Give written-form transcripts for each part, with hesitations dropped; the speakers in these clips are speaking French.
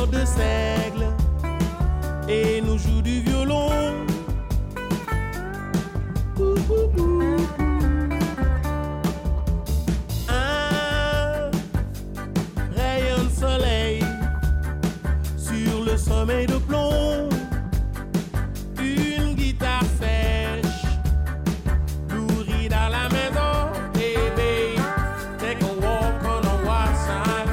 bord de seigle et nous joue du violon. Un rayon de soleil sur le sommeil de plomb. Une guitare sèche nourrie dans la maison. Baby, take a walk on the wild side.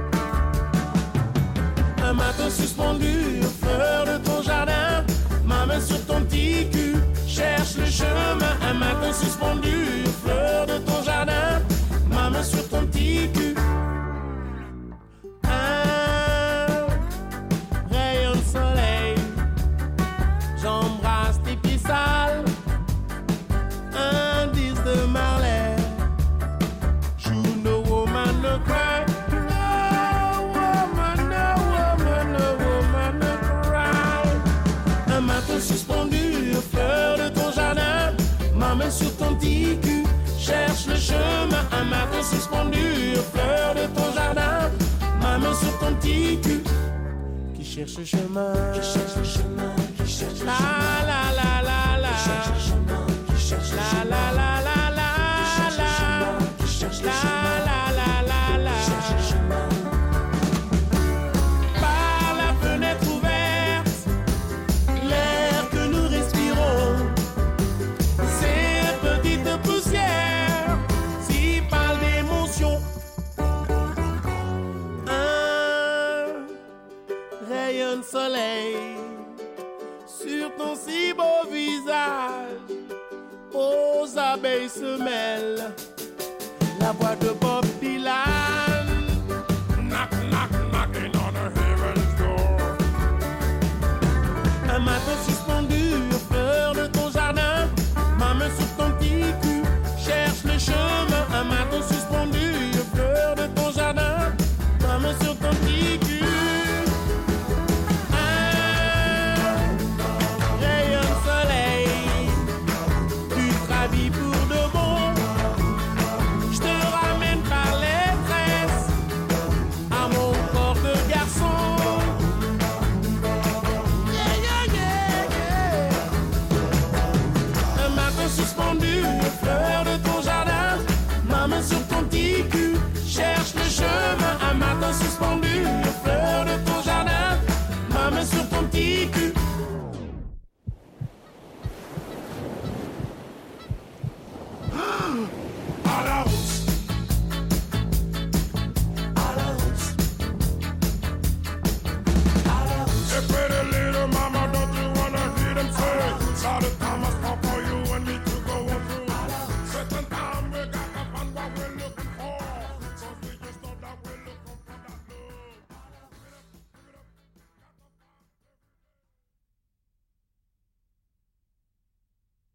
Un matin suspendu aux fleurs de ton jardin, ma main sur ton petit cul cherche le chemin. Un matin suspendu aux fleurs de ton jardin, ma main sur ton petit cul. Un rayon de soleil, j'embrasse tes pieds sales. Un disque de Marley, you know woman no cry. No woman, no woman, no woman no cry. Un matin suspendu aux fleurs de ton jardin, ma main sur ton petit cul cherche le chemin. Un matin suspendu aux fleurs de ton jardin, ma main sur ton petit cul qui cherche le chemin, qui cherche le chemin, qui cherche le chemin. La la la la, qui cherche le chemin, qui cherche le chemin. La la la la la, qui cherche le chemin, la la la la, qui cherche le chemin. Par la fenêtre ouverte, l'air que nous respirons, ces petites poussières s'y parlent d'émotion. Un rayon de soleil sur ton si beau visage, aux abeilles se mêlent la voix de Bob Dylan. Knock, knock, knocking on the heaven's door. Un matin suspendu aux fleurs de ton jardin, ma main sur ton petit cul cherche le chemin. Un matin suspendu aux fleurs de ton jardin, ma main sur ton petit cul. Pour de bon, je te ramène par les tresses à mon corps de garçon. Yeah, yeah, yeah, yeah. Un matin suspendu aux fleurs de ton jardin, ma main sur ton petit cul cherche le chemin. Un matin suspendu aux fleurs de ton jardin, ma main sur ton petit cul.